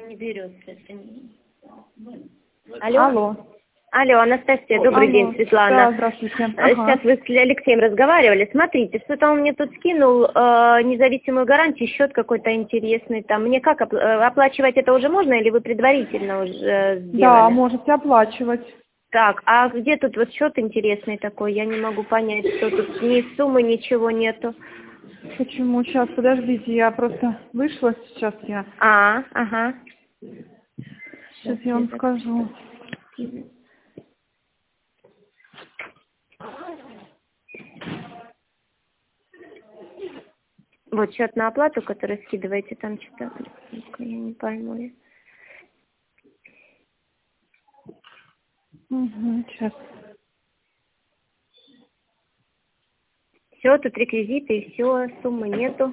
не берется. Алло? Алло. Алло, Анастасия, добрый день, Светлана. Да, здравствуйте. Сейчас вы с Алексеем разговаривали. Смотрите, что-то он мне тут скинул независимую гарантию, счет какой-то интересный там. Мне как оплачивать это уже можно или вы предварительно уже сделали? Да, можете оплачивать. Так, а где тут вот счет интересный такой? Я не могу понять, что тут ни суммы, ничего нету. Почему? Сейчас, подождите, я просто вышла сейчас я. Ага. Сейчас я вам скажу. Вот счет на оплату, который скидываете, там что-то, я не пойму. Сейчас. Все, тут реквизиты и все, суммы нету.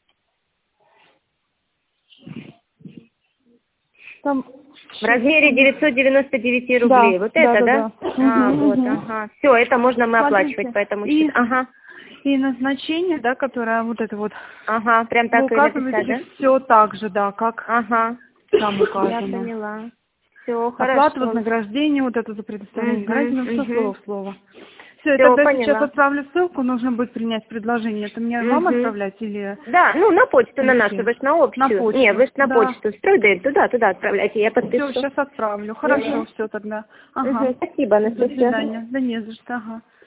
Там... В размере 999 рублей. Да, Вот это, да? Вот, ага. Все, это можно мы оплачивать по этому счету. Ага. И назначение, да, которое вот это вот. Ага, прям так вы и написать, да? указываете все так же, да, как там указано. Я поняла. Все, Оплата, хорошо. вознаграждение, вот это за предоставление гарантии, все слово в слово. Все, я Всё, тогда поняла. сейчас отправлю ссылку, нужно будет принять предложение. Это мне вам отправлять или... Да, ну на почту на нашу, Алексей? вы ж на общую. На почту. Не, вы ж на Да. почту. Стройдель, туда отправляйте, я подпишу. Все, сейчас отправлю. Хорошо, все тогда. Спасибо, До Анастасия. свидания. Да не за что,